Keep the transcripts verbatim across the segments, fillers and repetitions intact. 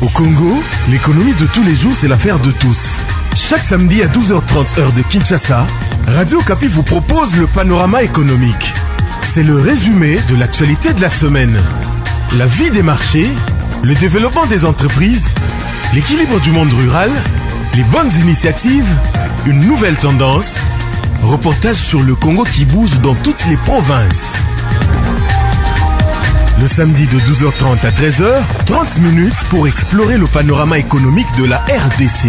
Au Congo, l'économie de tous les jours, c'est l'affaire de tous. Chaque samedi à douze heures trente heure de Kinshasa, Radio Okapi vous propose le panorama économique. C'est le résumé de l'actualité de la semaine. La vie des marchés, le développement des entreprises, l'équilibre du monde rural, les bonnes initiatives, une nouvelle tendance, reportage sur le Congo qui bouge dans toutes les provinces. Le samedi de douze heures trente à treize heures, trente minutes pour explorer le panorama économique de la R D C.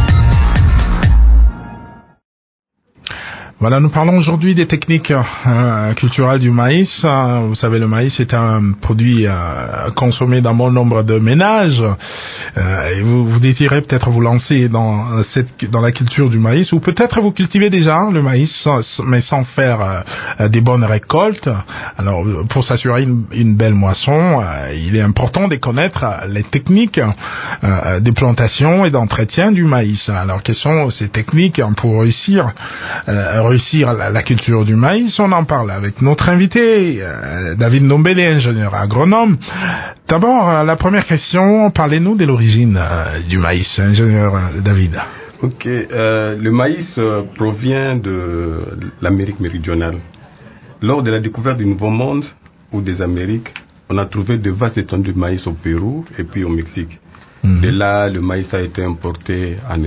Voilà, nous parlons aujourd'hui des techniques euh, culturelles du maïs. Euh, vous savez, le maïs est un produit euh, consommé dans bon nombre de ménages. Euh, et vous, vous désirez peut-être vous lancer dans cette, dans la culture du maïs, ou peut-être vous cultivez déjà le maïs, sans, mais sans faire euh, des bonnes récoltes. Alors, pour s'assurer une, une belle moisson, euh, il est important de connaître les techniques euh, de plantation et d'entretien du maïs. Alors, quelles sont ces techniques pour réussir euh, réussir la, la culture du maïs? On en parle avec notre invité, euh, David Ndombele, ingénieur agronome. D'abord, euh, la première question, parlez-nous de l'origine euh, du maïs, ingénieur euh, David. Ok, euh, le maïs euh, provient de l'Amérique méridionale. Lors de la découverte du Nouveau Monde ou des Amériques, on a trouvé de vastes étendues de maïs au Pérou et puis au Mexique. Mmh. De là, le maïs a été importé en,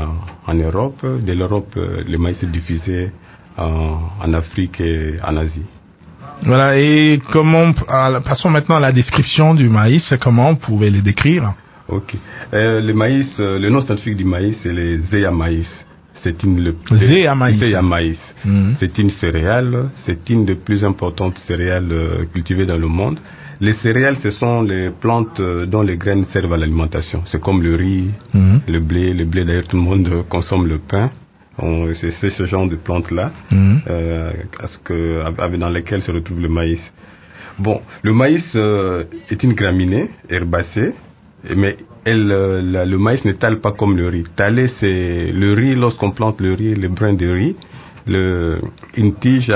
en Europe. De l'Europe, le maïs est diffusé en, en Afrique et en Asie. Voilà, et comment, passons maintenant à la description du maïs. Comment vous pouvez le décrire? Ok. Euh, le maïs, le nom scientifique du maïs, c'est le Zea maïs. C'est une le, Zea maïs. Zea maïs. Mmh. C'est une céréale. C'est une des plus importantes céréales euh, cultivées dans le monde. Les céréales, ce sont les plantes dont les graines servent à l'alimentation. C'est comme le riz, mmh. le blé. Le blé, d'ailleurs, tout le monde consomme le pain. On, c'est, c'est ce genre de plantes-là mmh. euh, que, dans lesquelles se retrouve le maïs. Bon, le maïs euh, est une graminée herbacée, mais elle, euh, la, le maïs ne tale pas comme le riz. Taler, c'est le riz, lorsqu'on plante le riz, le brin de riz. Le, une tige,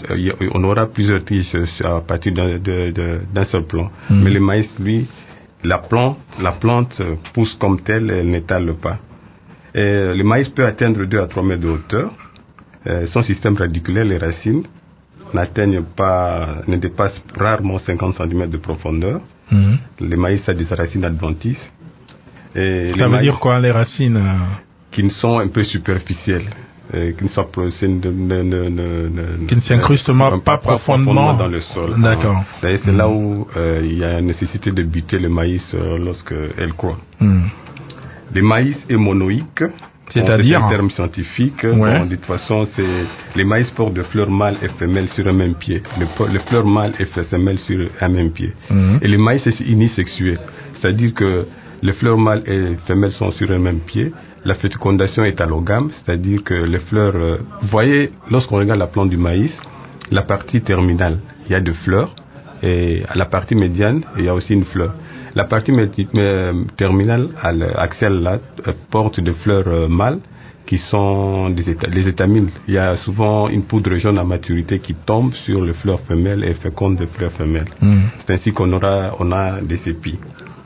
on aura plusieurs tiges à partir d'un, de, de, d'un seul plant. Mmh. Mais le maïs, lui, la plante, la plante pousse comme telle, elle n'étale pas. Et le maïs peut atteindre deux à trois mètres de hauteur. Euh, son système radiculaire, les racines, n'atteignent pas, ne dépassent rarement cinquante centimètres de profondeur. Mmh. Le maïs a des racines adventices. Et ça veut maïs, dire quoi, les racines euh... qui ne sont un peu superficielles. Euh, qui ne sont ne, ne, ne, ne, qui ne s'incrustent pas, pas profondément dans le sol. D'accord. Hein. C'est mmh. là où euh, il y a une nécessité de buter le maïs euh, lorsqu'elle croît. Mmh. Le maïs est monoïque. C'est-à-dire bon, c'est un terme scientifique. Ouais. Bon, de toute façon, c'est les maïs portent de fleurs mâles et femelles sur un même pied. Le, les fleurs mâles et femelles sur un même pied. Mmh. Et le maïs est unisexuel. C'est-à-dire que les fleurs mâles et femelles sont sur un même pied. La fécondation est allogame, c'est-à-dire que les fleurs... Euh, vous voyez, lorsqu'on regarde la plante du maïs, la partie terminale, il y a des fleurs, et à la partie médiane, il y a aussi une fleur. La partie médi- euh, terminale, axiale, là, euh, porte des fleurs euh, mâles, qui sont des éta- les étamines. Il y a souvent une poudre jaune à maturité qui tombe sur les fleurs femelles et féconde des fleurs femelles. Mmh. C'est ainsi qu'on aura, on a des épis.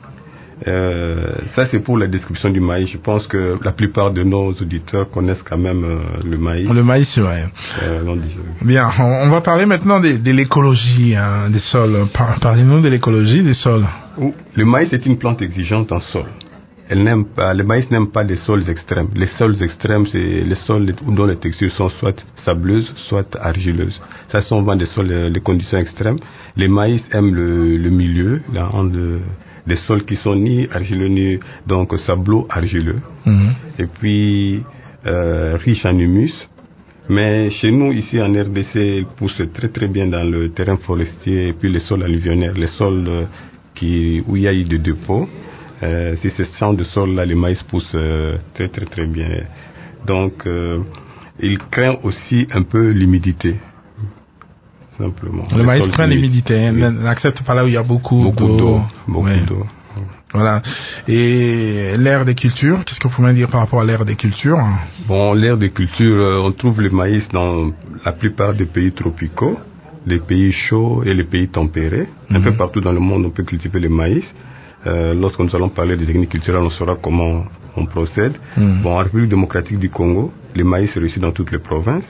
Euh, ça c'est pour la description du maïs. Je pense que la plupart de nos auditeurs connaissent quand même euh, le maïs. Le maïs, c'est vrai. Euh, Bien, on, on va parler maintenant de, de l'écologie hein, des sols. Par, parlez-nous de l'écologie des sols. Le maïs est une plante exigeante en sol. Elle n'aime pas, le maïs n'aime pas les sols extrêmes. Les sols extrêmes, c'est les sols dont les textures sont soit sableuses, soit argileuses. Ça sont vraiment des sols, les conditions extrêmes. Les maïs aiment le, le milieu, là, de, des sols qui sont ni argileux ni donc sableux argileux. Mmh. Et puis euh, riches en humus. Mais chez nous, ici en R D C, ils poussent très très bien dans le terrain forestier et puis les sols alluvionnaires, les sols euh, qui, où il y a eu des dépôts. Euh, si ce genre de sol-là, les maïs poussent euh, très très très bien. Donc, euh, il craint aussi un peu l'humidité, simplement. Le maïs craint l'humidité, oui. N'accepte pas là où il y a beaucoup, beaucoup d'eau. d'eau. Beaucoup oui. d'eau. Voilà. Et l'ère des cultures, qu'est-ce que vous pouvez me dire par rapport à l'ère des cultures? Bon, l'ère des cultures, euh, on trouve le maïs dans la plupart des pays tropicaux, les pays chauds et les pays tempérés. Mm-hmm. Un peu partout dans le monde, on peut cultiver le maïs. Euh, lorsque nous allons parler des techniques culturelles, on saura comment on procède. Mm. Bon, en République démocratique du Congo, le maïs est réussi dans toutes les provinces.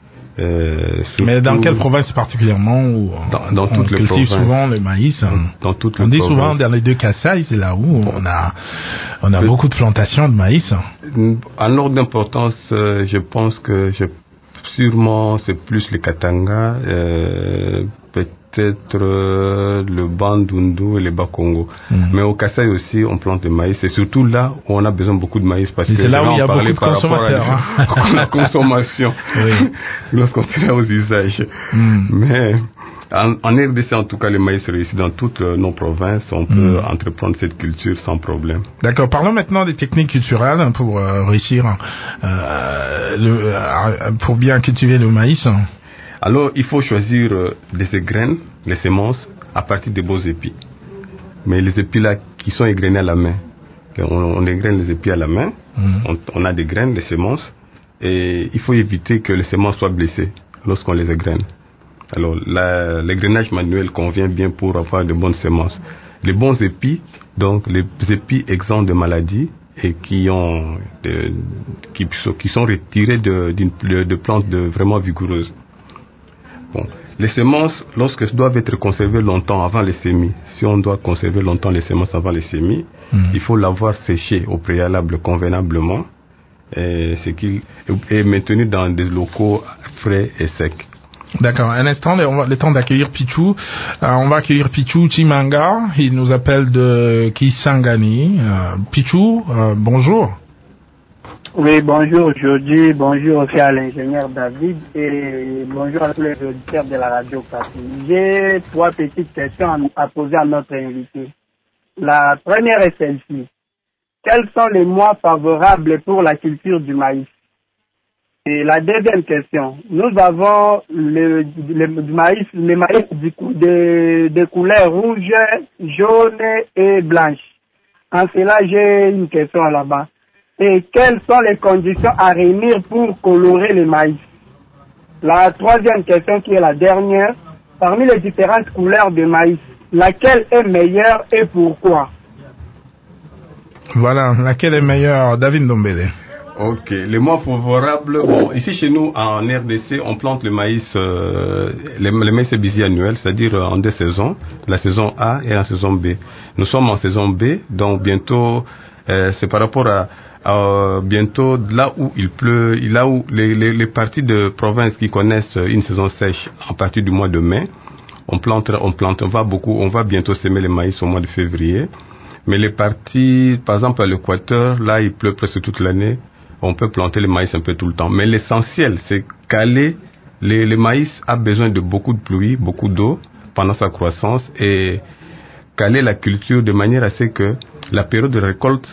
Euh, Mais dans quelle province particulièrement où dans, dans on toutes les cultive provinces. souvent le maïs? Dans toutes on les dit provinces. souvent dans les deux Kasaï, c'est là où on a, on a beaucoup de plantations de maïs. En ordre d'importance, euh, je pense que je, sûrement c'est plus le Katanga, euh, peut-être euh, le Bandundu et le Bas-Congo. Mm. Mais au Kasaï aussi, on plante le maïs. C'est surtout là où on a besoin beaucoup de maïs parce et que c'est là où il y a beaucoup de par consommateurs. rapport à la consommation, oui. Lorsqu'on fait aux usages. Mm. Mais en, en R D C, en tout cas, le maïs réussit dans toutes nos provinces. On peut mm. entreprendre cette culture sans problème. D'accord. Parlons maintenant des techniques culturelles pour euh, réussir, euh, le, euh, pour bien cultiver le maïs. Alors, il faut choisir euh, des graines, les semences, à partir des beaux épis. Mais les épis là, qui sont égrenés à la main, on, on égrène les épis à la main, mmh. on, on a des graines, des semences, et il faut éviter que les semences soient blessées lorsqu'on les égrène. Alors, la, l'égrainage manuel convient bien pour avoir de bonnes semences. Les bons épis, donc les épis exempts de maladies et qui ont, de, qui, qui sont retirés de, de, de plantes de, vraiment vigoureuses. Bon. Les semences, lorsqu'elles doivent être conservées longtemps avant les semis, si on doit conserver longtemps les semences avant les semis, mmh. il faut l'avoir séché au préalable convenablement et, ce qui, et maintenu dans des locaux frais et secs. D'accord. Un instant, on va, le temps d'accueillir Pichou. Euh, on va accueillir Pichou Chimanga. Il nous appelle de Kisangani. Euh, Pichou, euh, bonjour. Oui, bonjour aujourd'hui, bonjour aussi à l'ingénieur David et bonjour à tous les auditeurs de la radio Kapi. J'ai trois petites questions à poser à notre invité. La première est celle-ci. Quels sont les mois favorables pour la culture du maïs? Et la deuxième question, nous avons le, le, le maïs, le maïs du coup, de, de couleur rouge, jaune et blanche. En cela, j'ai une question là-bas. Et quelles sont les conditions à réunir pour colorer le maïs? La troisième question qui est la dernière, parmi les différentes couleurs de maïs, laquelle est meilleure et pourquoi? Voilà, laquelle est meilleure, David Ndombele? Ok, les mois favorables, bon, ici chez nous en R D C, on plante le maïs, euh, le, le maïs bisannuel, c'est-à-dire en deux saisons, la saison A et la saison B. Nous sommes en saison B, donc bientôt, euh, c'est par rapport à Euh, bientôt là où il pleut, là où les, les, les parties de province qui connaissent une saison sèche à partir du mois de mai, on plante, on plante, on va beaucoup, on va bientôt semer le maïs au mois de février. Mais les parties, par exemple à l'équateur, là il pleut presque toute l'année, on peut planter le maïs un peu tout le temps. Mais l'essentiel, c'est caler, les, le maïs a besoin de beaucoup de pluie, beaucoup d'eau pendant sa croissance et caler la culture de manière à ce que la période de récolte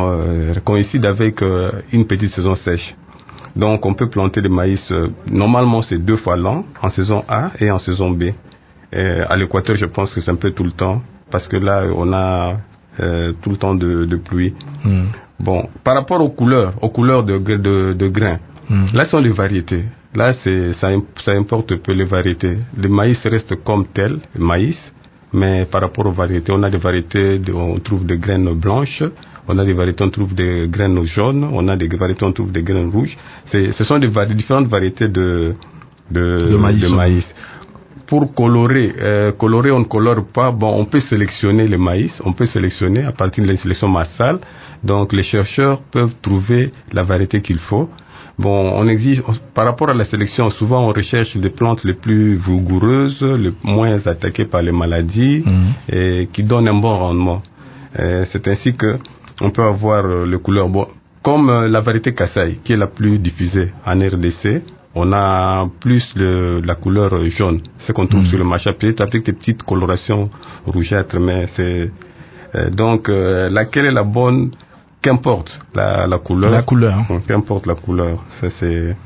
coïncide avec euh, une petite saison sèche. Donc on peut planter le maïs, euh, normalement c'est deux fois l'an, en saison A et en saison B. Et à l'équateur je pense que c'est un peu tout le temps, parce que là on a euh, tout le temps de, de pluie. Mm. Bon, par rapport aux couleurs, aux couleurs de, de, de grains, mm. là sont les variétés. Là c'est, ça, ça importe peu les variétés. Le maïs reste comme tel, le maïs, mais par rapport aux variétés, on a des variétés, de, on trouve des graines blanches, on a des variétés, on trouve des graines jaunes, on a des variétés, on trouve des graines rouges. C'est, ce sont des vari- différentes variétés de, de, de maïs. De maïs. Pour colorer, euh, colorer, on ne colore pas. Bon, on peut sélectionner le maïs, on peut sélectionner à partir de la sélection massale. Donc, les chercheurs peuvent trouver la variété qu'il faut. Bon, on exige, par rapport à la sélection, souvent on recherche les plantes les plus vigoureuses, les moins attaquées par les maladies, mmh. et qui donnent un bon rendement. Euh, c'est ainsi que on peut avoir euh, les couleurs. Bon, comme euh, la variété Kasaï, qui est la plus diffusée en R D C, on a plus le, la couleur jaune, ce qu'on trouve mmh. sur le marché, peut-être avec des petites colorations rougeâtres, mais c'est euh, donc euh, laquelle est la bonne? Qu'importe la, la couleur. La couleur. Qu'importe la couleur. Ça, c'est,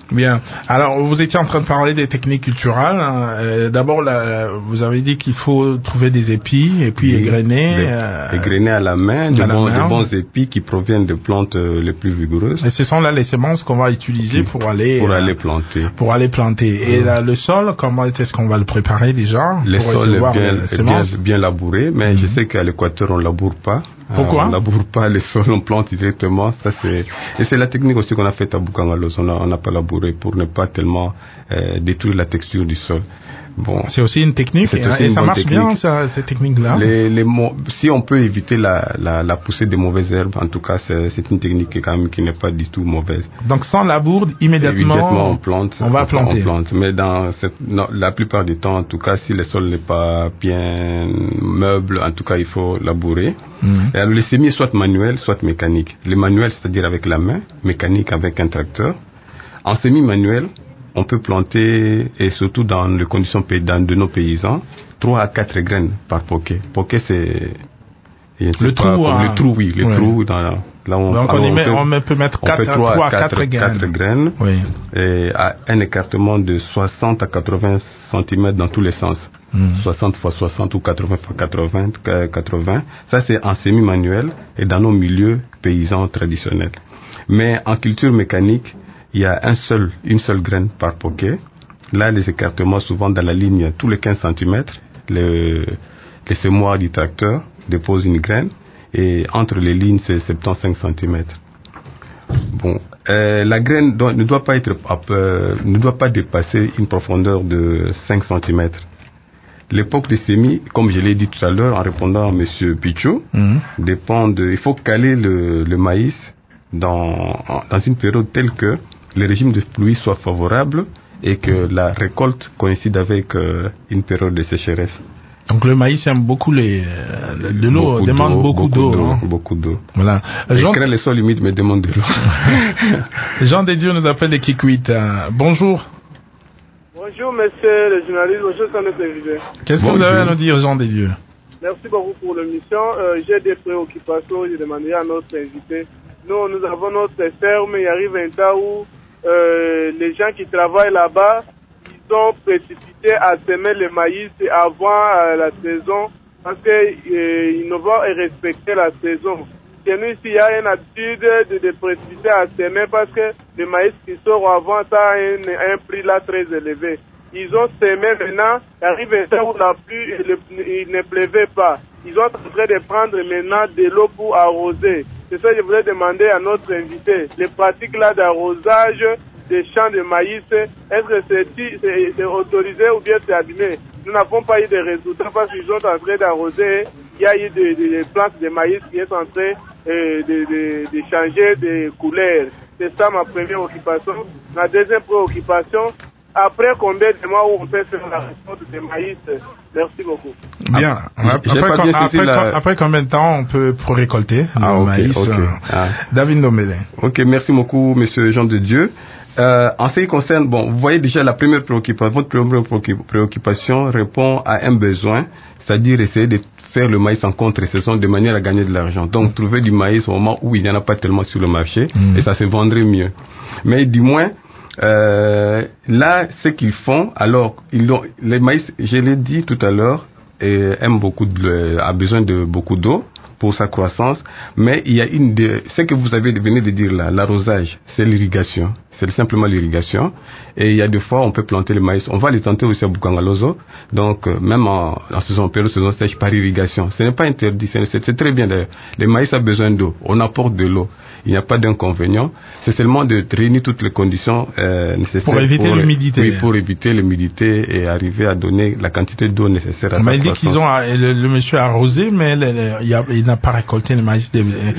Bien. Alors, vous étiez en train de parler des techniques culturelles. Euh, d'abord, là, vous avez dit qu'il faut trouver des épis et puis oui, égrener. Les, euh, égrener à la main, de, la bons, main. de bons épis qui proviennent de plantes euh, les plus vigoureuses. Et ce sont là les semences qu'on va utiliser qui, pour aller pour euh, aller planter. Pour aller planter. Mmh. Et là, le sol, comment est-ce qu'on va le préparer déjà? Le sol est bien, est bien, bien labouré, mais mmh. je sais qu'à l'Équateur on laboure pas. Pourquoi? euh, On laboure pas les sols, on plante directement. Ça c'est et c'est la technique aussi qu'on a faite à Boukangalos. On a on n'a pas labouré pour ne pas tellement euh, détruire la texture du sol. Bon, c'est aussi une technique et, aussi et une ça marche technique. bien ça, cette technique-là. Les, les si on peut éviter la, la, la poussée des mauvaises herbes, en tout cas c'est, c'est une technique qui, quand même, qui n'est pas du tout mauvaise. Donc sans labour, immédiatement, immédiatement on plante. On va on, planter. On plante. Mais dans cette, non, la plupart du temps, en tout cas, si le sol n'est pas bien meuble, en tout cas il faut labourer. Mmh. Et alors, les semis soit manuels, soit mécaniques. Les manuels, c'est-à-dire avec la main, mécanique avec un tracteur. En semi-manuel, on peut planter, et surtout dans les conditions paysannes de nos paysans, trois à quatre graines par poquet. Poquet, c'est... Le trou, pas, hein. Le trou, oui. Le ouais. trou, dans, là on, donc on, on, met, peut, on peut mettre trois à quatre graines. quatre graines oui. Et à un écartement de soixante à quatre-vingts centimètres dans tous les sens. Mmh. soixante fois soixante ou quatre-vingts fois quatre-vingts, quatre-vingts. Ça, c'est en semi-manuel et dans nos milieux paysans traditionnels. Mais en culture mécanique, il y a un seul, une seule graine par poquet. Là, les écartements, souvent dans la ligne, tous les quinze centimètres, le, les semoirs du tracteur déposent une graine et entre les lignes, c'est soixante-quinze centimètres. Bon, euh, la graine doit, ne doit pas être, euh, ne doit pas dépasser une profondeur de cinq centimètres. L'époque des semis, comme je l'ai dit tout à l'heure en répondant à M. Pichou, mmh. dépend de, il faut caler le, le maïs dans, dans une période telle que le régime de pluie soit favorable et que la récolte coïncide avec euh, une période de sécheresse. Donc le maïs aime beaucoup les, euh, de l'eau, beaucoup demande d'eau, beaucoup, beaucoup d'eau. d'eau hein. Beaucoup d'eau. Voilà. Et Jean... craint les sols humides mais demande de l'eau. Jean Desdieux nous appelle des Kikwit. Euh, bonjour. Bonjour monsieur le journaliste, bonjour ça notre invité. Qu'est-ce bonjour. que vous avez à nous dire Jean Desdieux? Merci beaucoup pour l'émission. Euh, j'ai des préoccupations, je demanderai à notre invité. Nous, nous avons notre ferme, il arrive un temps où euh, les gens qui travaillent là-bas, ils sont précipités à semer le maïs avant euh, la saison parce qu'ils euh, ne vont respecter la saison. Chez nous, ici, il y a une habitude de, de précipiter à semer parce que le maïs qui sort avant ça a un, un prix là très élevé. Ils ont semé maintenant, il arrive un temps où la pluie, il ne pleuvait pas. Ils sont en train de prendre maintenant de l'eau pour arroser. C'est ça que je voulais demander à notre invité. Les pratiques là d'arrosage des champs de maïs, est-ce que c'est, c'est, c'est autorisé ou bien c'est abîmé? Nous n'avons pas eu de résultats parce qu'ils sont en train d'arroser. Il y a eu des, des, des plantes de maïs qui sont en train euh, de, de, de changer de couleur. C'est ça ma première occupation. Ma deuxième préoccupation, après combien de mois où on peut faire la récolte de maïs? Merci beaucoup. Bien. Après, après, après, la... après combien de temps on peut récolter ah, le okay, maïs okay. Ah. David Ndombele. Ok, merci beaucoup, monsieur Jean de Dieu. Euh, en ce qui concerne, bon, vous voyez déjà la première préoccupation, votre première préoccupation répond à un besoin, c'est-à-dire essayer de faire le maïs en contre-saison de manière à gagner de l'argent. Donc, mmh. trouver du maïs au moment où il n'y en a pas tellement sur le marché mmh. et ça se vendrait mieux. Mais du moins, Euh, là, ce qu'ils font, alors, ils ont, les maïs, je l'ai dit tout à l'heure, euh, aime beaucoup de, a besoin de beaucoup d'eau pour sa croissance, mais il y a une de, ce que vous avez venez de dire là, l'arrosage, c'est l'irrigation. C'est simplement l'irrigation. Et il y a des fois, on peut planter le maïs. On va les tenter aussi à Bukangalozo. Donc, euh, même en, en saison période, saison sèche, par irrigation. Ce n'est pas interdit. C'est, c'est, c'est très bien d'ailleurs. Le maïs a besoin d'eau. On apporte de l'eau. Il n'y a pas d'inconvénient. C'est seulement de réunir toutes les conditions euh, nécessaires. Pour éviter pour, l'humidité. Oui, pour éviter l'humidité et arriver à donner la quantité d'eau nécessaire à on sa m'a dit croissance. qu'ils ont, le, le monsieur a arrosé, mais le, le, il, a, il n'a pas récolté le maïs.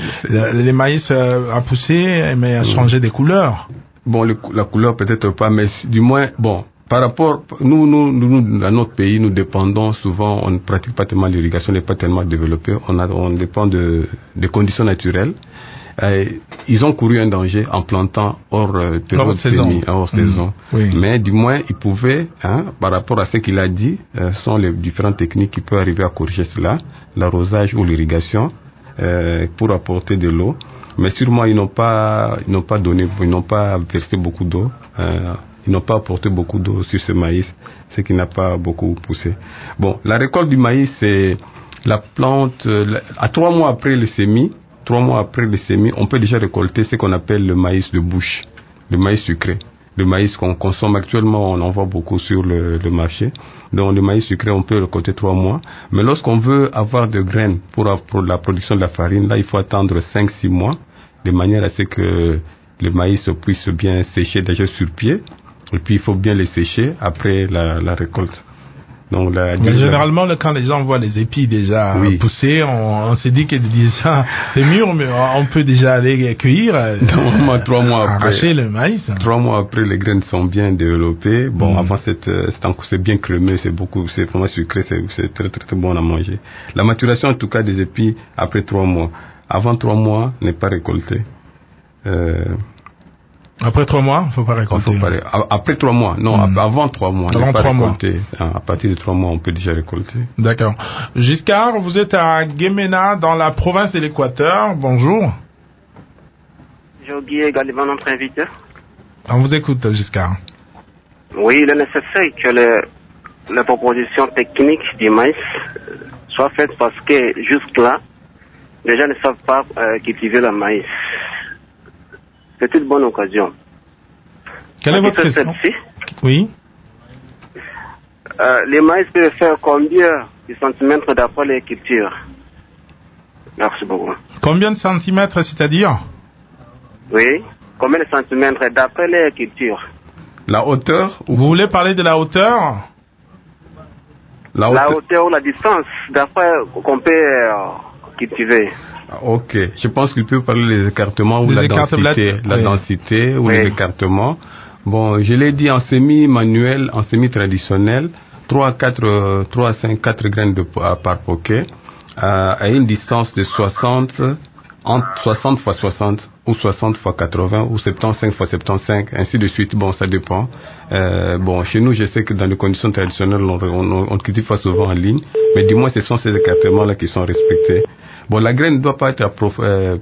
Le, le maïs a poussé, mais a changé mmh. de couleur. Bon, le, la couleur peut-être pas, mais du moins, bon, par rapport, nous, nous, nous, dans notre pays, nous dépendons souvent, on ne pratique pas tellement l'irrigation, n'est pas tellement développée, on, a, on dépend de, de conditions naturelles. Euh, ils ont couru un danger en plantant hors euh, période hors saison. Semi, hors mmh. saison. Oui. Mais du moins, ils pouvaient, hein, par rapport à ce qu'il a dit, euh, sont les différentes techniques qui peuvent arriver à corriger cela, l'arrosage ou l'irrigation, euh, pour apporter de l'eau. Mais sûrement, ils n'ont pas, ils n'ont pas donné, ils n'ont pas versé beaucoup d'eau. Euh, ils n'ont pas apporté beaucoup d'eau sur ce maïs, ce qui n'a pas beaucoup poussé. Bon, la récolte du maïs, c'est la plante, euh, à trois mois après le semis, trois mois après le semis, on peut déjà récolter ce qu'on appelle le maïs de bouche, le maïs sucré. Le maïs qu'on consomme actuellement, on en voit beaucoup sur le, le marché. Donc le maïs sucré, on peut récolter trois mois. Mais lorsqu'on veut avoir de graines pour, pour la production de la farine, là, il faut attendre cinq six mois, de manière à ce que le maïs puisse bien sécher déjà sur pied. Et puis il faut bien les sécher après la, la récolte. Donc, la, mais généralement, là, quand les gens voient les épis déjà oui. pousser, on, on s'est dit que déjà c'est mûr, mais on peut déjà aller cueillir. Normalement, trois mois après, arracher le maïs. Trois mois après, les graines sont bien développées. Bon, mmh. avant cette, c'est bien crémeux, c'est beaucoup, c'est vraiment sucré, c'est, c'est très, très très bon à manger. La maturation, en tout cas, des épis après trois mois. Avant trois mois, n'est pas récolté. Euh, Après trois mois, il ne faut pas récolter. Faut pas ré... Après trois mois, non, mmh. avant trois mois, avant pas trois récolter. Mois. À partir de trois mois, on peut déjà récolter. D'accord. Giscard, vous êtes à Guémena, dans la province de l'Équateur. Bonjour. J'ai également notre invité. On vous écoute, Giscard. Oui, il est nécessaire que le, les propositions techniques du maïs soient faites parce que jusque-là, les gens ne savent pas euh, cultiver le maïs. C'est une bonne occasion. Quelle est votre question? Oui. Euh, les maïs peuvent faire combien de centimètres d'après les cultures? Merci beaucoup. Combien de centimètres, c'est-à-dire? Oui. Combien de centimètres d'après les cultures? La hauteur? Vous voulez parler de la hauteur? La hauteur, la hauteur ou la distance d'après qu'on peut euh, cultiver. Ok, je pense qu'il peut parler des écartements ou les la densité, la, la oui. densité ou oui. les écartements. Bon, je l'ai dit en semi manuel, en semi traditionnel, trois à quatre, trois à cinq, quatre graines de, par poquet, euh, à une distance de soixante, entre soixante fois soixante ou soixante fois quatre-vingts ou soixante-quinze fois soixante-quinze, ainsi de suite. Bon, ça dépend. Euh, bon, chez nous, je sais que dans les conditions traditionnelles, on, on, on cultive pas souvent en ligne, mais du moins, ce sont ces écartements-là qui sont respectés. Bon, la graine ne doit pas être prof, euh,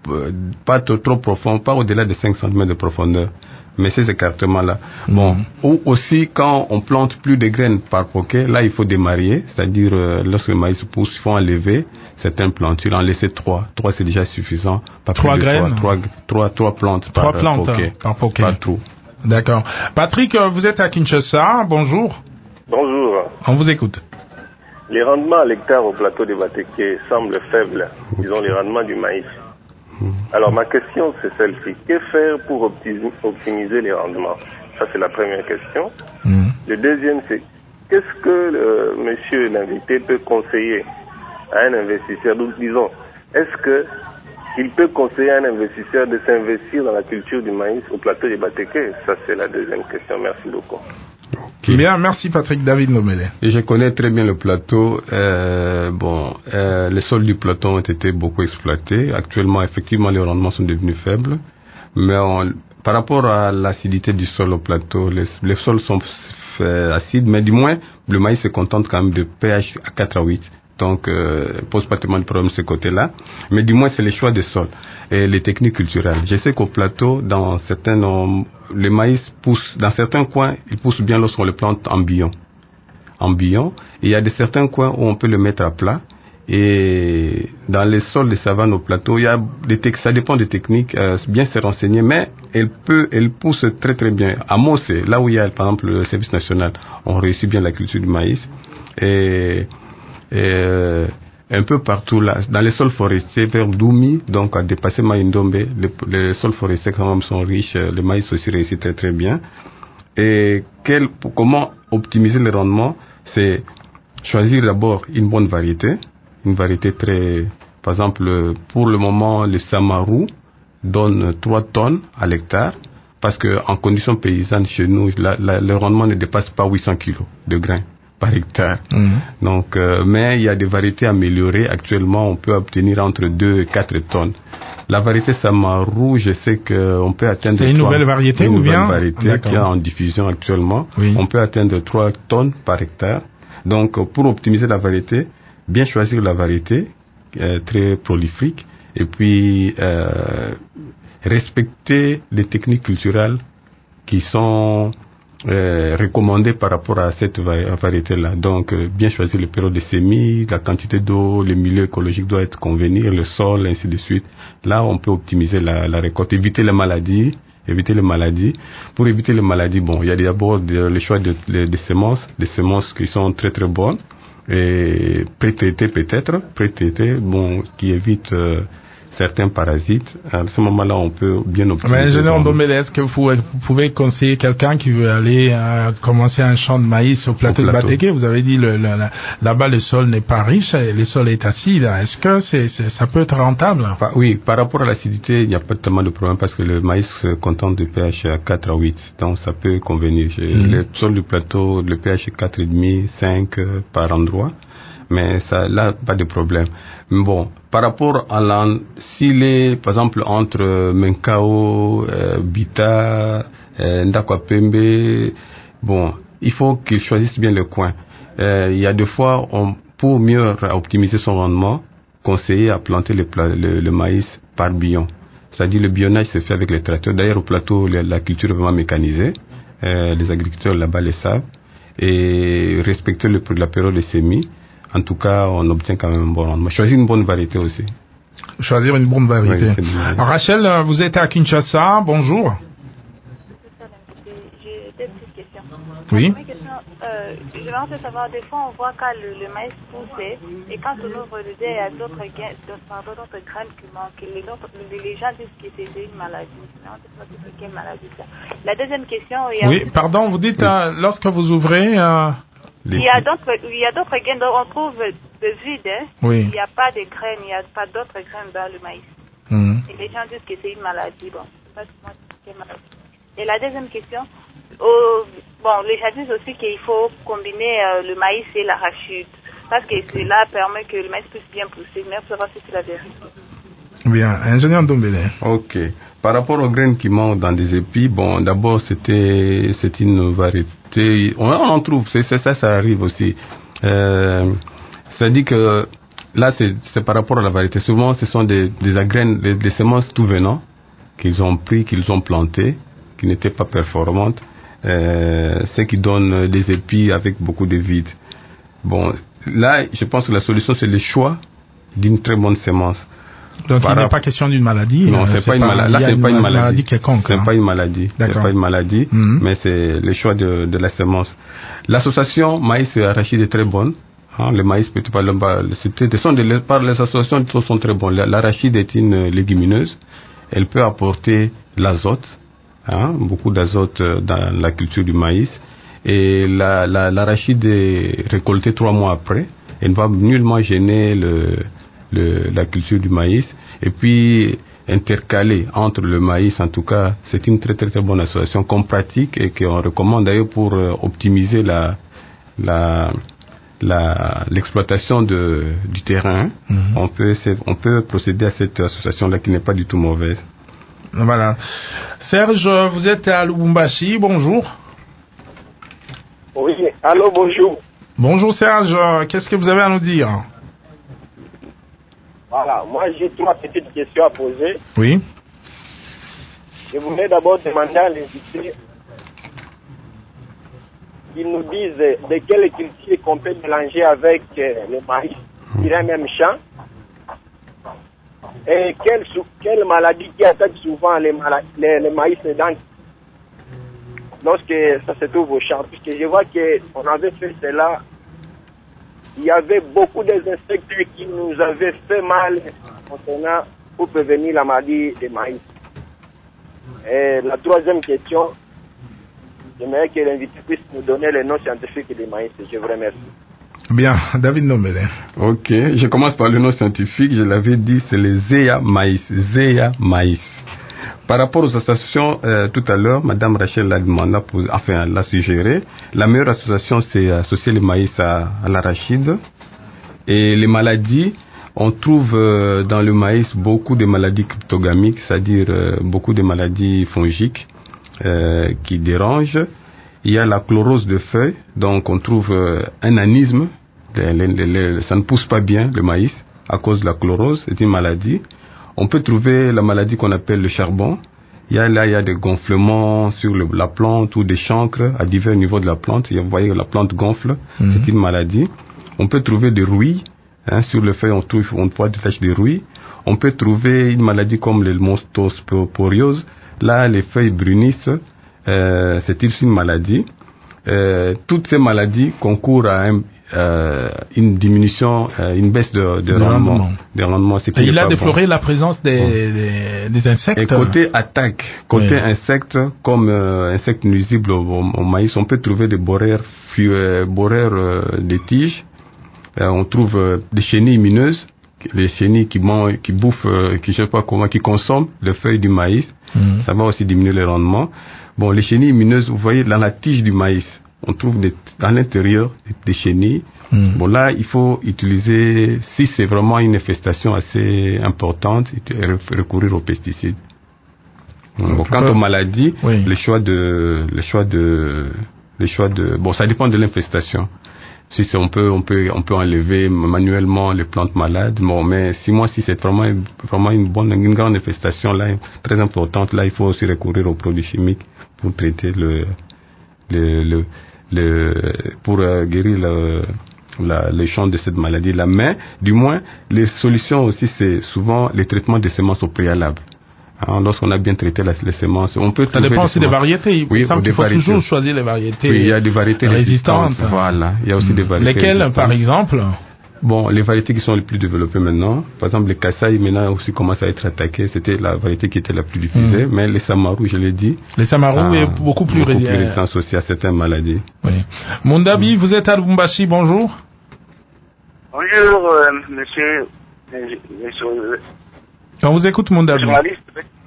pas trop, trop profond, pas au-delà de cinq centimètres de profondeur. Mais ces écartements-là. Mmh. Bon, ou aussi quand on plante plus de graines par poquet, là il faut démarier, c'est-à-dire euh, lorsque le maïs pousse, il faut enlever certaines plantures, en laisser trois. Trois c'est déjà suffisant. Pas trois graines. Trois, trois, trois, trois plantes trois par plantes poquet. Par poquet. Pas trop. D'accord. Patrick, vous êtes à Kinshasa. Bonjour. Bonjour. On vous écoute. Les rendements à l'hectare au plateau de Batéké semblent faibles, disons les rendements du maïs. Alors ma question c'est celle-ci. Que faire pour optimiser les rendements? Ça c'est la première question. Mmh. Le deuxième c'est qu'est-ce que le, monsieur l'invité peut conseiller à un investisseur? Donc disons, est-ce que il peut conseiller à un investisseur de s'investir dans la culture du maïs au plateau de Batéké? Ça c'est la deuxième question. Merci beaucoup. Okay. Bien, merci Patrick David Nomele. Et je connais très bien le plateau. Euh, bon, euh, les sols du plateau ont été beaucoup exploités. Actuellement, effectivement, les rendements sont devenus faibles. Mais on, par rapport à l'acidité du sol au plateau, les, les sols sont euh, acides, mais du moins, le maïs se contente quand même de pH à quatre à huit. Donc, euh, pose pas tellement de problème de ce côté-là. Mais du moins, c'est les choix des sols et les techniques culturelles. Je sais qu'au plateau, dans certains, on, le maïs pousse, dans certains coins, il pousse bien lorsqu'on le plante en billon. En billon. Et il y a de certains coins où on peut le mettre à plat. Et dans les sols de savane au plateau, il y a des te- ça dépend des techniques, euh, bien se renseigner, mais elle peut, elle pousse très très bien. À Mossé, là où il y a, par exemple, le service national, on réussit bien la culture du maïs. Et, et euh, un peu partout là, dans les sols forestiers, vers Doumi, donc à dépasser Maïndombe, les, les sols forestiers quand même sont riches, le maïs aussi réussit très très bien. Et quel, comment optimiser le rendement? C'est choisir d'abord une bonne variété, une variété très, par exemple, pour le moment, le Samarou donne trois tonnes à l'hectare, parce que en conditions paysannes chez nous, la, la, le rendement ne dépasse pas huit cents kilos de grains par hectare. Mmh. Donc, euh, mais il y a des variétés améliorées. Actuellement, on peut obtenir entre deux et quatre tonnes. La variété Samarou, je sais qu'on peut atteindre... C'est une trois, nouvelle variété une ou bien? Une nouvelle variété qui est en diffusion actuellement. Oui. On peut atteindre trois tonnes par hectare. Donc, pour optimiser la variété, bien choisir la variété, euh, très prolifique, et puis euh, respecter les techniques culturelles qui sont euh, recommandées par rapport à cette variété-là. Donc, euh, bien choisir les périodes de semis, la quantité d'eau, le milieu écologique doit être convenir, le sol, ainsi de suite. Là, on peut optimiser la, la récolte, éviter les maladies, éviter les maladies. Pour éviter les maladies, bon, il y a d'abord le choix de, de, de semences, des semences qui sont très très bonnes, et pré-traitées peut-être, pré-traitées, bon, qui évitent euh, certains parasites. À ce moment-là, on peut bien optimiser. Mais ingénieur Ndombele, est-ce que vous, vous pouvez conseiller quelqu'un qui veut aller euh, commencer un champ de maïs au plateau, au plateau. de Batéké? Vous avez dit le, le, la, là-bas le sol n'est pas riche, le sol est acide. Est-ce que c'est, c'est, ça peut être rentable? Enfin, oui, par rapport à l'acidité, il n'y a pas tellement de problème parce que le maïs se contente de pH à quatre à huit, donc ça peut convenir. Mmh. Le sol du plateau, le pH est quatre virgule cinq, cinq euh, par endroit. Mais ça, là, pas de problème. Bon, par rapport à l'an, s'il est, par exemple, entre Menkao, euh, Bita, euh, Ndakwapembe, bon, il faut qu'il choisisse bien le coin. Euh, il y a des fois, on, pour mieux optimiser son rendement, conseiller à planter le, le, le maïs par bion. C'est-à-dire le bionnage se fait avec les tracteurs. D'ailleurs, au plateau, la, la culture est vraiment mécanisée. Euh, les agriculteurs là-bas le savent. Et respecter le, la période de semis. En tout cas, on obtient quand même un bon rendement. Choisir une bonne variété aussi. Choisir une bonne variété. Oui, alors, Rachel, vous êtes à Kinshasa. Bonjour. J'ai deux petites questions. Oui. La première question, euh, je voudrais savoir, des fois, on voit quand le, le maïs pousse et quand on ouvre le dé, il y a d'autres graines, d'autres graines qui manquent. Les, autres, les gens disent que c'est une maladie. Non, c'est pas quelle maladie ça. La deuxième question, il y a oui, pardon, vous dites, oui. euh, lorsque vous ouvrez... Euh... Il y a d'autres, il y a d'autres graines, on trouve de vide, hein. Oui. Il n'y a pas de graines, il n'y a pas d'autres graines dans le maïs. Mmh. Et les gens disent que c'est une maladie, bon, je sais pas moi c'est une maladie. Et la deuxième question, oh, bon, les gens disent aussi qu'il faut combiner euh, le maïs et l'arachide, parce que cela permet que le maïs puisse bien pousser. Merci pour savoir si c'est la vérité. Bien, ingénieur Ndombele. Ok. Par rapport aux graines qui manquent dans des épis, bon, d'abord c'était, c'est une variété, on en trouve, c'est, c'est ça, ça arrive aussi. Euh, ça dit que là, c'est, c'est par rapport à la variété. Souvent, ce sont des, des graines, des, des semences tout venant qu'ils ont pris, qu'ils ont plantées, qui n'étaient pas performantes, euh, ce qui donne des épis avec beaucoup de vide. Bon, là, je pense que la solution, c'est le choix d'une très bonne semence. Donc Par il n'est pas question d'une maladie. Non, c'est, c'est pas une maladie. Là, c'est pas une maladie. maladie quelconque. C'est hein. pas une maladie. D'accord. C'est pas une maladie, mm-hmm. mais c'est le choix de, de la semence. L'association maïs et arachide est très bonne. Hein, le maïs, petit par le, ce sont des, par les associations qui sont très bonnes. L'arachide est une légumineuse. Elle peut apporter l'azote, hein, beaucoup d'azote dans la culture du maïs. Et la, la, l'arachide est récoltée trois mois après. Elle ne va nullement gêner le Le, la culture du maïs, et puis intercaler entre le maïs, en tout cas, c'est une très très très bonne association qu'on pratique et qu'on recommande d'ailleurs pour euh, optimiser la, la, la, l'exploitation de, du terrain. Mm-hmm. On peut, on peut procéder à cette association-là qui n'est pas du tout mauvaise. Voilà. Serge, vous êtes à Lubumbashi, bonjour. Oui, allô, bonjour. Bonjour Serge, qu'est-ce que vous avez à nous dire? Voilà, moi j'ai trois petites questions à poser. Oui. Je voulais d'abord demander à l'invité qu'ils nous disent de quelle culture qu'on peut mélanger avec le maïs, sur un même champ, et quelle, quelle maladie qui attaque souvent les, les, les maïs dans, lorsque ça se trouve au champ. Puisque je vois qu'on avait fait cela. Il y avait beaucoup d'insectes qui nous avaient fait mal concernant pour prévenir la maladie des maïs. Et la troisième question, j'aimerais que l'invité puisse nous donner les noms scientifiques des maïs. Je vous remercie. Bien, David Ndombele. Ok, je commence par le nom scientifique. Je l'avais dit, c'est le Zea maïs. Zea maïs. Par rapport aux associations, euh, tout à l'heure, Madame Rachel l'a demandé, pour, enfin l'a suggéré. La meilleure association, c'est associer le maïs à, à l'arachide. Et les maladies, on trouve euh, dans le maïs beaucoup de maladies cryptogamiques, c'est-à-dire euh, beaucoup de maladies fongiques euh, qui dérangent. Il y a la chlorose de feuilles, donc on trouve euh, un anisme. Les, les, les, ça ne pousse pas bien le maïs à cause de la chlorose, c'est une maladie. On peut trouver la maladie qu'on appelle le charbon. Il y a, là, il y a des gonflements sur le, la plante ou des chancres à divers niveaux de la plante. Vous voyez, la plante gonfle, mmh. c'est une maladie. On peut trouver des rouilles. Hein, sur le feuille, on trouve, on voit des taches de rouille. On peut trouver une maladie comme le mostosporiose. Là, les feuilles brunissent. Euh, c'est une maladie. Euh, toutes ces maladies concourent à un, euh, une diminution, euh, une baisse de, de, de rendement. rendement. De rendement c'est Et il a déploré bon. la présence des, ouais. des, des insectes. Et côté attaque, côté oui. insectes, comme euh, insectes nuisibles au, au maïs, on peut trouver des borères, euh, borères euh, des tiges. Euh, on trouve euh, des chenilles mineuses, les chenilles qui, mangent, qui bouffent, euh, qui je sais pas comment, qui consomment les feuilles du maïs. Mmh. Ça va aussi diminuer le rendement. Bon, les chenilles mineuses, vous voyez, dans la tige du maïs, on trouve des, à l'intérieur des chenilles. Mmh. Bon, là, il faut utiliser, si c'est vraiment une infestation assez importante, recourir aux pesticides. Mmh. Bon, quant aux maladies, oui. le choix de, le choix de, le choix de, bon, ça dépend de l'infestation. Si c'est, on peut, on peut, on peut enlever manuellement les plantes malades. Bon, mais si moi, si c'est vraiment, vraiment une bonne, une grande infestation là, très importante, là, il faut aussi recourir aux produits chimiques pour traiter le, le, le, le pour euh, guérir le, la, les champs de cette maladie-là. Mais, du moins, les solutions aussi, c'est souvent les traitements des semences au préalable. Hein, lorsqu'on a bien traité la, les semences, on peut. Ça dépend aussi des variétés. Oui, il faut variétés. toujours choisir les variétés. Oui, il y a des variétés résistantes. résistantes. Voilà, il y a aussi mmh. des variétés. Lesquelles, résistantes. Par exemple? Bon, les variétés qui sont les plus développées maintenant, par exemple les Kasaï maintenant aussi commencent à être attaquées. C'était la variété qui était la plus diffusée, mmh. mais les Samaru, je l'ai dit. Les Samaru est beaucoup plus résistants. Beaucoup plus résistants aussi à certaines maladies. Oui. Mondabi, mmh. vous êtes à Lubumbashi, bonjour. Bonjour, euh, monsieur. monsieur On vous écoute, Mondabi. Journaliste.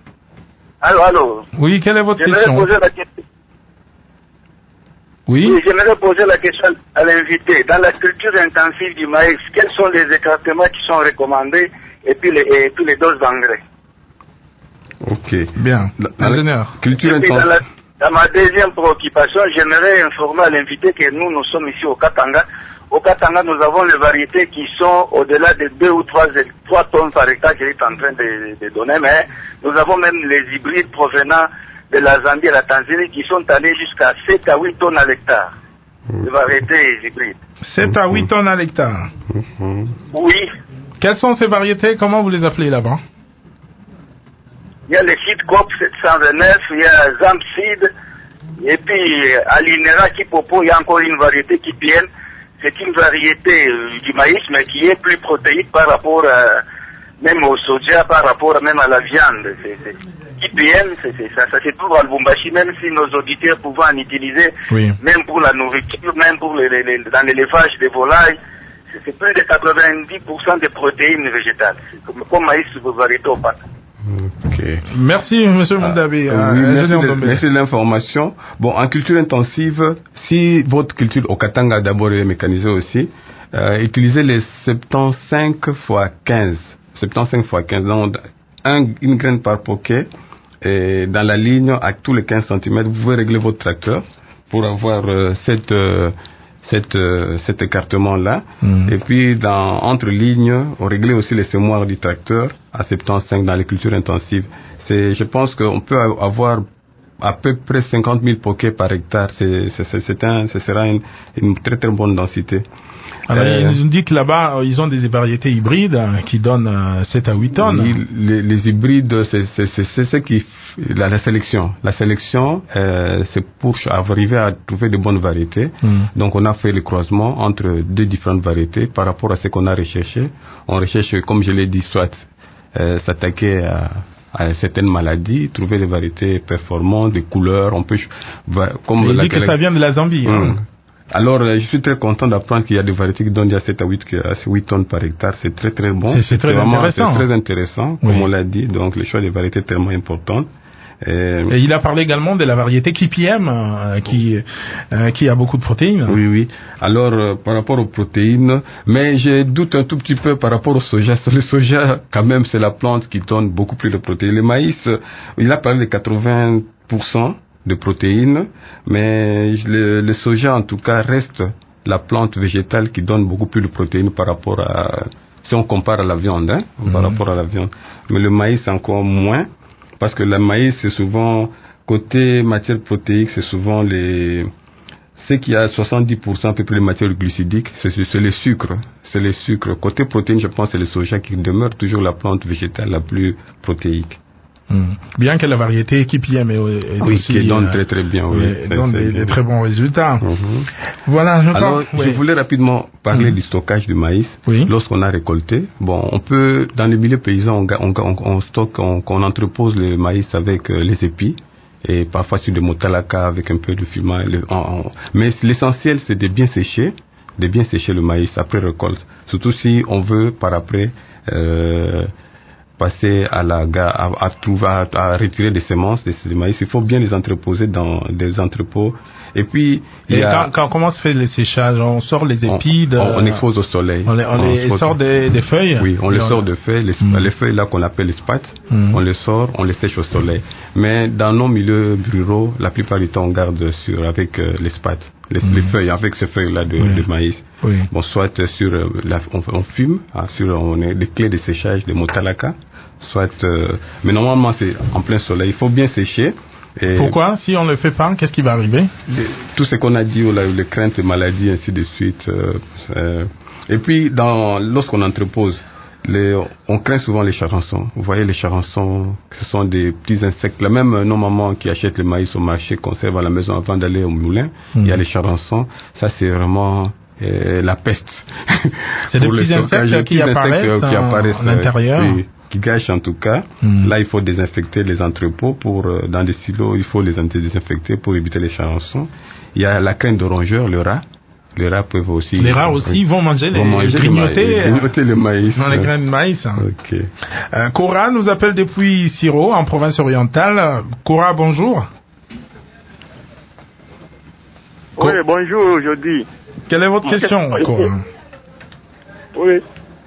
Allô, allô. Oui, quelle est votre j'aimerais question? Poser la question. Oui. Oui, j'aimerais poser la question à l'invité. Dans la culture intensive du maïs, quels sont les écartements qui sont recommandés et puis les, et puis les doses d'engrais? Ok. Bien. Ingénieur. Culture intensive. Dans, la, dans ma deuxième préoccupation, j'aimerais informer à l'invité que nous, nous sommes ici au Katanga. Au Katanga, nous avons les variétés qui sont au-delà de deux ou trois, trois tonnes par hectare, que j'étais en train de, de donner, mais nous avons même les hybrides provenant de la Zambie et la Tanzanie qui sont allés jusqu'à sept à huit tonnes à l'hectare. Les variétés hybrides. sept à huit tonnes à l'hectare. Oui. Quelles sont ces variétés? Comment vous les appelez là-bas? Il y a le Seedcop sept cent vingt-neuf, il y a Zampseed, et puis à l'Inera Kipopo, il y a encore une variété qui P M. C'est une variété euh, du maïs, mais qui est plus protéique par rapport à, même au soja, par rapport même à la viande. C'est, c'est, I P M, c'est, c'est, ça, ça se trouve à Lubumbashi, même si nos auditeurs pouvaient en utiliser, oui. même pour la nourriture, même pour les, les, les, dans l'élevage des volailles, c'est, c'est plus de quatre-vingt-dix pour cent de protéines végétales. C'est comme, comme maïs de variété au pain. Okay. Merci, monsieur Mondabi. Ah, oui, merci, de, merci de l'information. Bon, en culture intensive, si votre culture au Katanga d'abord est mécanisée aussi, euh, utilisez les soixante-quinze fois quinze. soixante-quinze fois quinze. Donc, un, une graine par poquet. Et dans la ligne, à tous les quinze centimètres, vous pouvez régler votre tracteur pour avoir euh, cette... Euh, Cette, euh, cet écartement-là. Mmh. Et puis, dans, entre lignes, on réglait aussi les semoirs du tracteur à soixante-quinze dans les cultures intensives. C'est, je pense qu'on peut avoir à peu près cinquante mille poquets par hectare. C'est, c'est, c'est un, ce sera une, une très très bonne densité. Alors, euh, ils nous disent que là-bas, ils ont des variétés hybrides qui donnent euh, sept à huit tonnes. Oui, les, les hybrides, c'est, c'est, c'est, c'est ce qui... La, la sélection. La sélection, euh, c'est pour arriver à trouver de bonnes variétés. Mm. Donc, on a fait le croisement entre deux différentes variétés par rapport à ce qu'on a recherché. On recherche, comme je l'ai dit, soit euh, s'attaquer à... à certaines maladies, trouver des variétés performantes, des couleurs, on peut... Comme il dit que ça vient de la Zambie. Hein. Mm. Alors, je suis très content d'apprendre qu'il y a des variétés qui donnent déjà sept à huit tonnes par hectare. C'est très, très bon. C'est, c'est très c'est vraiment, intéressant. C'est très intéressant, comme oui. on l'a dit. Donc, le choix des variétés est tellement important. Et, Et il a parlé également de la variété K P M, euh, qui, euh, qui a beaucoup de protéines. Oui, oui. Alors, euh, par rapport aux protéines, mais je doute un tout petit peu par rapport au soja. Le soja, quand même, c'est la plante qui donne beaucoup plus de protéines. Le maïs, il a parlé de quatre-vingts pour cent. De protéines, mais le, le soja en tout cas reste la plante végétale qui donne beaucoup plus de protéines par rapport à, Si on compare à la viande, hein, mmh. par rapport à la viande. Mais le maïs, encore moins, parce que le maïs, c'est souvent, côté matière protéique, c'est souvent les... Ce qui a soixante-dix pour cent à peu près de matières glucidiques, c'est, c'est les sucres. C'est les sucres. Côté protéines, je pense que c'est le soja qui demeure toujours la plante végétale la plus protéique. Mmh. Bien que la variété qui P M est, est oui, aussi... qui donne euh, très très bien, oui. oui donne des, des très bons résultats. Mmh. Voilà, je Alors, oui. je voulais rapidement parler mmh. du stockage du maïs. Oui. Lorsqu'on a récolté, bon, on peut, dans les milieux paysans, on, on, on, on stocke, on, on entrepose le maïs avec euh, les épis. Et parfois sur des motalaka avec un peu de fumier. Mais l'essentiel, c'est de bien sécher, de bien sécher le maïs après récolte. Surtout si on veut par après euh, passer à la à, à trouver à, à retirer des semences de ces maïs. Il faut bien les entreposer dans des entrepôts. Et puis il et y a, quand, quand comment se fait le séchage? On sort les épis, de, on, on expose au soleil. On les, on on les sort des, des feuilles. Oui, on les on sort de feuilles, les, mmh. les feuilles là qu'on appelle les spates. Mmh. On les sort, on les sèche au soleil. Mais dans nos milieux ruraux, la plupart du temps on garde sur avec euh, les spates, les, mmh. les feuilles, avec ces feuilles là de, oui. de maïs. Oui. Bon, soit sur euh, la, on, on fume, hein, sur on a des clés de séchage, des motalaka. Soit, euh, mais normalement c'est en plein soleil. Il faut bien sécher. Et pourquoi? Si on ne le fait pas, qu'est-ce qui va arriver? les, Tout ce qu'on a dit, là, les craintes, les maladies, ainsi de suite. Euh, euh, et puis, dans, lorsqu'on entrepose, les, on craint souvent les charançons. Vous voyez, les charançons, ce sont des petits insectes. Là, même nos mamans qui achètent le maïs au marché, conservent à la maison avant d'aller au moulin, mmh. il y a les charançons. Ça, c'est vraiment... Euh, la peste. C'est des petits insectes qui apparaissent, qui apparaissent à l'intérieur. Oui, qui gâchent en tout cas. Mm. Là, il faut désinfecter les entrepôts pour euh, dans des silos, il faut les désinfecter pour éviter les charançons. Il y a la crainte de rongeurs, le rat. Les rats peuvent aussi. Les rats aussi vont manger les, vont manger grignoter, le, maïs, grignoter le maïs. Dans les graines de maïs. Ok. Euh, Cora nous appelle depuis Siro, en province orientale. Cora, bonjour. Oui, bonjour aujourd'hui. Quelle est votre question, Cora? Oui.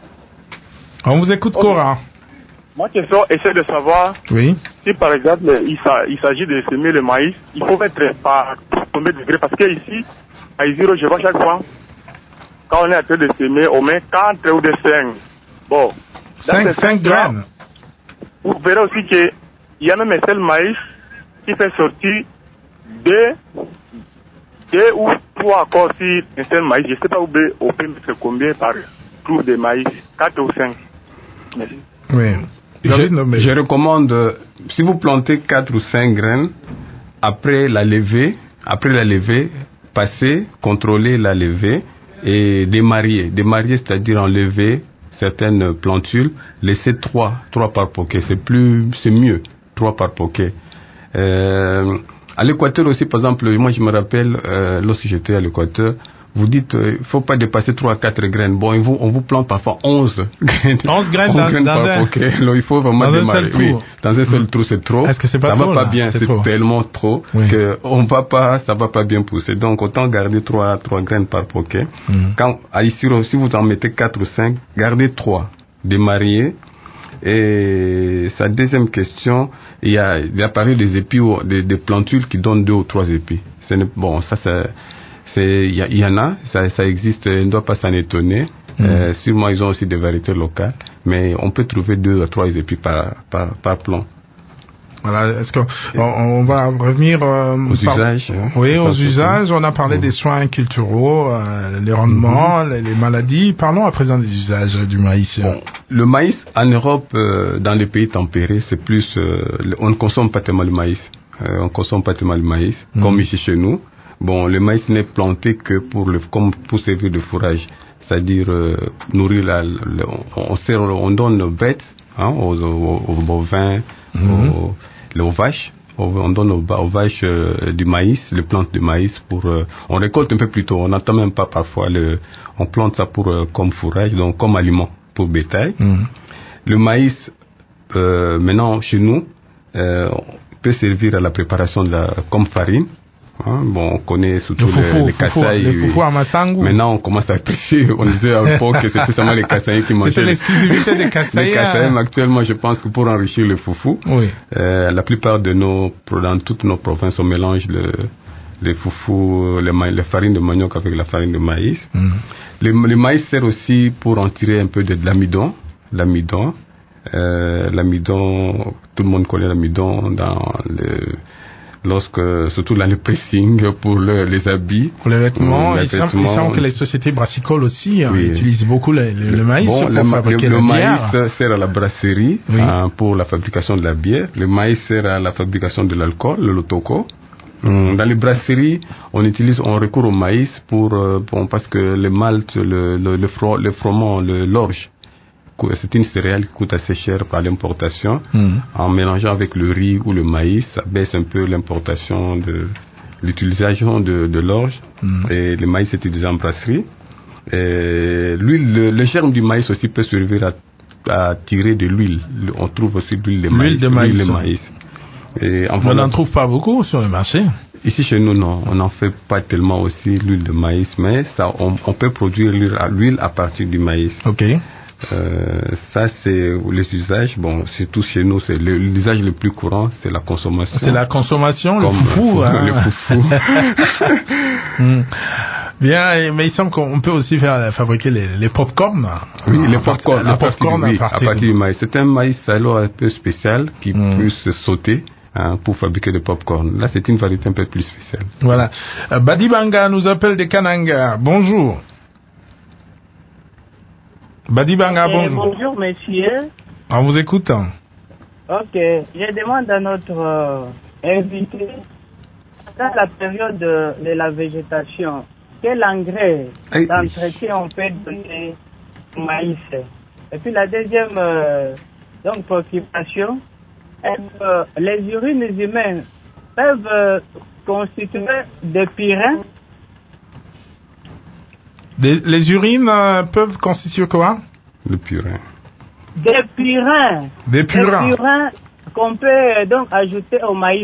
On vous écoute, okay. Cora. Ma question essaie de savoir oui. si, par exemple, il, il s'agit de semer le maïs, il faut mettre par combien de degrés? Parce que ici, à Isiro, je vois chaque fois, quand on est en train de semer, on met quatre ou cinq. Bon. cinq graines. Vous verrez aussi qu'il y a même un seul maïs qui fait sortir deux, deux ou trois accords sur un seul maïs. Je ne sais pas où on peut mettre combien par trou de maïs, quatre ou cinq. Merci. Oui. Je, je recommande, si vous plantez quatre ou cinq graines, après la levée, après la levée, passer, contrôler la levée et démarier. Démarier, c'est-à-dire enlever certaines plantules, laisser trois, trois par poquet. C'est plus, c'est mieux, trois par poquet. Euh, à l'Équateur aussi, par exemple, moi je me rappelle, euh, lorsque j'étais à l'Équateur, vous dites, il euh, ne faut pas dépasser trois à quatre graines. Bon, vous, on vous plante parfois onze graines. onze graines, dans, graines dans par un... poquet. Alors, il faut vraiment dans démarrer. Un seul oui, trou. Dans un seul mmh. trou, c'est trop. Est-ce que c'est pas ça trop, va pas là? bien, c'est, c'est tellement trop oui. que on va pas, ça va pas bien pousser. Donc, autant garder trois, trois graines par poquet. Mmh. Quand, à ici, si vous en mettez quatre ou cinq, gardez trois. Démarier. Et sa deuxième question, il y a, il y a apparu des épis, des, des plantules qui donnent deux ou trois épis. C'est, bon, ça, c'est, c'est, il y, y en a, ça, ça existe, on ne doit pas s'en étonner. Mmh. Euh, sûrement, ils ont aussi des variétés locales, mais on peut trouver deux à trois épis par, par, par plante. Voilà, est-ce qu'on on va revenir euh, aux par, usages hein, oui, aux usages. On a parlé mmh. des soins culturaux, euh, les rendements, mmh. les, les maladies. Parlons à présent des usages du maïs. Bon, le maïs en Europe, euh, dans les pays tempérés, c'est plus, euh, on ne consomme pas tellement le maïs. Euh, on consomme pas tellement le maïs, mmh. comme ici chez nous. Bon, le maïs n'est planté que pour le, comme pour servir de fourrage, c'est-à-dire euh, nourrir la, le, on, on, on donne aux bêtes, hein, aux, aux, aux bovins, mmh. aux, aux vaches. On donne aux, aux vaches euh, du maïs, les plantes de maïs pour. Euh, on récolte un peu plus tôt. On n'attend même pas parfois le. On plante ça pour euh, comme fourrage, donc comme aliment pour bétail. Mmh. Le maïs, euh, maintenant chez nous, euh, peut servir à la préparation de la comme farine. Hein, bon, on connaît surtout le foufou, les kassaï. Le foufou à Massangu. Maintenant, on commence à apprécier. On disait à l'époque que c'était seulement les kassaï qui mangeaient. C'était l'exclusivité des kassaï. Les kassaï, mais actuellement, je pense que pour enrichir le foufou, oui. euh, la plupart de nos, dans toutes nos provinces, on mélange le, les foufous, les, ma- les farines de manioc avec la farine de maïs. Mm. Le, le maïs sert aussi pour en tirer un peu de, de l'amidon. L'amidon, euh, l'amidon, tout le monde connaît l'amidon dans le, lorsque, surtout dans le pressing pour le, les habits. Pour les vêtements, les il semble, il semble que les sociétés brassicoles aussi hein, Oui. utilisent beaucoup le, le, le maïs Bon, pour le, ma- fabriquer le, la le bière. maïs sert à la brasserie Oui. hein, pour la fabrication de la bière. Le maïs sert à la fabrication de l'alcool, le lotoko. Hum, Dans les brasseries, on utilise, on recourt au maïs pour, euh, bon, parce que le malt, le, le, le, fro, le froment, le, l'orge, cou- c'est une céréale qui coûte assez cher par l'importation. Mm. En mélangeant avec le riz ou le maïs, ça baisse un peu l'importation de l'utilisation de, de l'orge. Mm. Et le maïs est utilisé en brasserie. Et l'huile, le, le germe du maïs aussi peut servir à, à tirer de l'huile. Le- On trouve aussi de l'huile de maïs. L'huile de maïs. L'huile de maïs. Et en On voilà- n'en trouve pas beaucoup sur le marché. Ici chez nous, non, on n'en fait pas tellement aussi l'huile de maïs, mais ça, on, on peut produire l'huile à, l'huile à partir du maïs. Ok. Euh, ça, c'est les usages. Bon, surtout chez nous, c'est le- l'usage le plus courant, c'est la consommation. C'est la consommation, le Comme, foufou. euh, hein. le foufou. Mm. Bien, et- mais il semble qu'on peut aussi faire fabriquer les, les pop-corn. Oui, les À part- pop-corn, les à partir, pop-corn oui, à partir, à partir du maïs. C'est un maïs alors un peu spécial qui Mm. peut se sauter hein, pour fabriquer des pop-corn. Là, c'est une variété un peu plus spéciale. Voilà. Euh, Badibanga nous appelle de Kananga. Bonjour. Badibanga, Eh, bonjour. bonjour, messieurs. On vous écoute. Ok, je demande à notre euh, invité, dans la période de, de la végétation, quel engrais Eh, d'entretien on peut donner au maïs? Et puis la deuxième euh, donc, préoccupation, est-ce que les urines humaines peuvent euh, constituer des purins? Les, les urines euh, peuvent constituer quoi? Le purin. Des purins. Des purins. Des purins qu'on peut euh, donc ajouter au maïs.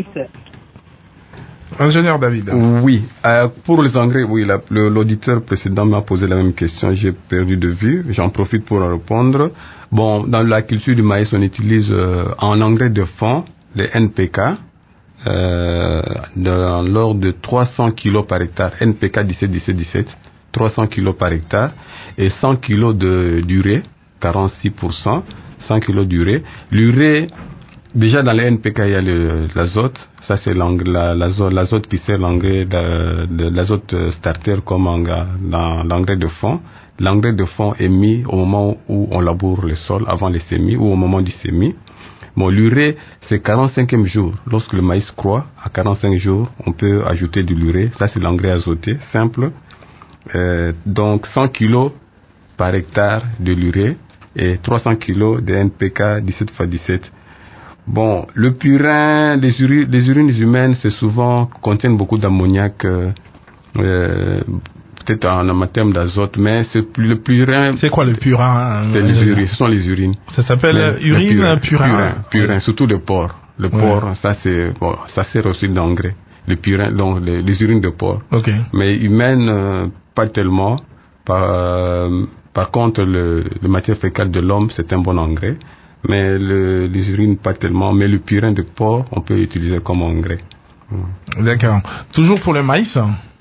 Ingénieur David. Oui, euh, pour les engrais, oui, la- le- l'auditeur précédent m'a posé la même question, j'ai perdu de vue, j'en profite pour en répondre. Bon, dans la culture du maïs, on utilise euh, en engrais de fond les N P K, euh, dans l'ordre de trois cents kilos par hectare, N P K dix-sept dix-sept dix-sept, trois cents kilos par hectare, et cent kilos de d'urée, quarante-six pour cent, cent kilos d'urée. L'urée, déjà dans les N P K, il y a le- l'azote. Ça, c'est l'eng- la- l'azote, l'azote qui sert l'engrais, de, de l'azote starter comme engrais, dans l'engrais de fond. L'engrais de fond est mis au moment où on laboure le sol, avant les semis ou au moment du semis. Bon, l'urée, c'est quarante-cinquième jour. Lorsque le maïs croît, à quarante-cinq jours, on peut ajouter de l'urée. Ça, c'est l'engrais azoté, simple. Euh, donc, cent kilos par hectare de l'urée et trois cents kilos de N P K dix-sept fois dix-sept. Bon, le purin, les, uri- les urines humaines, c'est souvent, contiennent beaucoup d'ammoniac, euh, euh, peut-être en termes d'azote, mais c'est plus le purin. C'est quoi le purin? C'est les urines, ce sont les urines. Ça s'appelle Mais le urine, purin. Purin, purin, surtout le porc. Le Ouais. porc, ça c'est, bon, ça sert aussi d'engrais. Le purin, donc les, les urines de porc. Ok. Mais humaines, euh, pas tellement. Par, euh, par contre, le, le matière fécale de l'homme, c'est un bon engrais. Mais le, les urines, pas tellement. Mais le purin de porc, on peut utiliser comme engrais. D'accord. Toujours pour le maïs?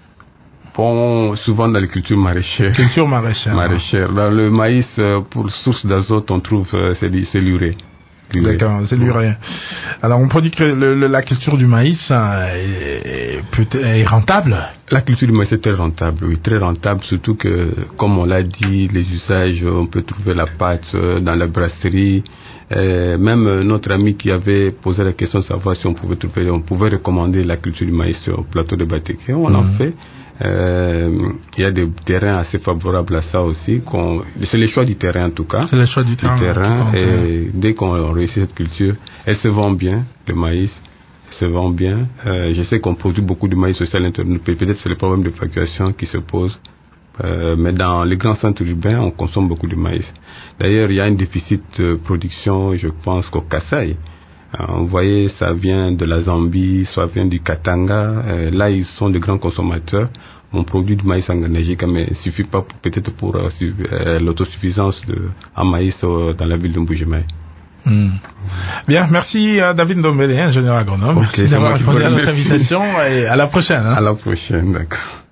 Bon, souvent dans les cultures maraîchères. Culture maraîchère. Maraîchères. Dans le maïs, euh, pour source d'azote, on trouve euh, c'est l'u- c'est l'urée. L'urée. D'accord, c'est l'urée. Alors on peut dire que le- le- la culture du maïs euh, est, peut- est rentable. La culture du maïs est très rentable, oui, très rentable, surtout que, comme on l'a dit, les usages, on peut trouver la pâte euh, dans la brasserie. Euh, même euh, notre ami qui avait posé la question de savoir si on pouvait trouver, on pouvait recommander la culture du maïs sur le plateau de Batéké, on en Mhm. fait. Euh, Il y a des terrains assez favorables à ça aussi. qu'on- C'est le choix du terrain en tout cas. C'est le choix du terrain. terrain, Ok. et dès qu'on réussit cette culture, elle se vend bien, le maïs se vend bien. Euh, je sais qu'on produit beaucoup de maïs aussi à l'intérieur. Peut-être c'est le problème de évacuation qui se pose. Euh, mais dans les grands centres urbains, on consomme beaucoup de maïs. D'ailleurs, il y a un déficit de production, je pense, qu'au Kasaï. Euh, vous voyez, ça vient de la Zambie, ça vient du Katanga. Euh, là, ils sont de grands consommateurs. On produit du maïs engrais, mais il ne suffit pas pour- peut-être pour euh, su- euh, l'autosuffisance de, en maïs euh, dans la ville de Mbujimaï. Mmh. Bien, merci à David Ndombele, ingénieur agronome. Okay, merci d'avoir répondu à notre invitation et à la prochaine. Hein. À la prochaine, d'accord.